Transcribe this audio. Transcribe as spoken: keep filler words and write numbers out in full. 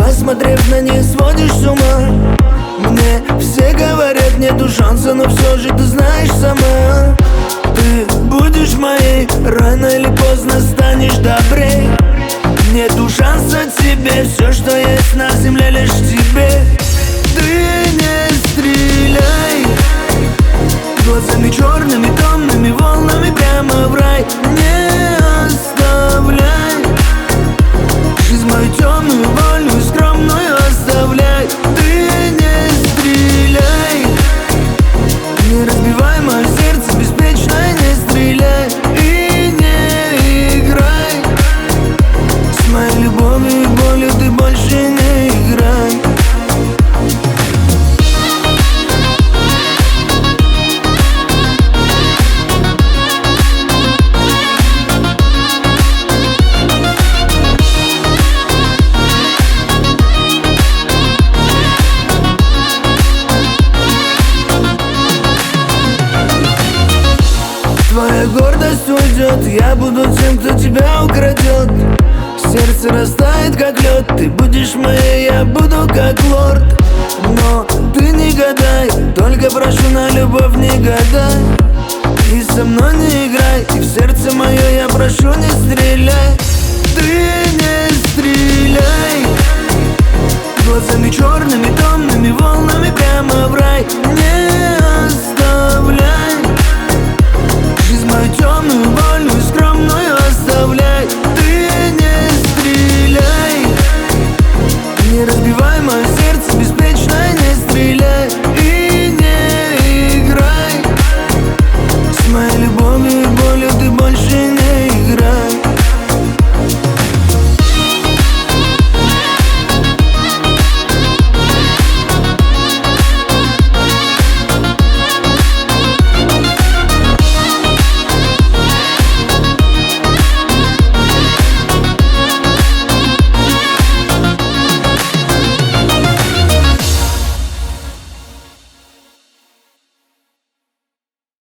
посмотрев на них, сводишь с ума. Мне все говорят, нету шанса, но все же ты знаешь сама. Ты будешь моей, рано или поздно станешь добрей. Нету шанса тебе, все, что есть на земле, лишь тебе. Ты не стреляй глазами черными, томными волнами прямо в рай. Не оставляй жизнь мою темную, вольную, скромную оставляй. Ты не стреляй, не разбивай мое сердце беспечно, не стреляй и не играй с моей любовью и болью, ты больше не играй. Твоя гордость уйдет, я буду тем, кто тебя украдет. Сердце растает, как лед, ты будешь моей, я буду как лорд. Но ты не гадай, только прошу на любовь не гадай. И со мной не играй, и в сердце мое я прошу не стреляй. Ты не стреляй глазами черными, томными волнами прямо в рай. Не оставляй жизнь мою темную, вольную, скромную оставляй. Ты не стреляй, не разбивай мое сердце беспечно, не стреляй и не играй с моей любовью и болью, ты больше не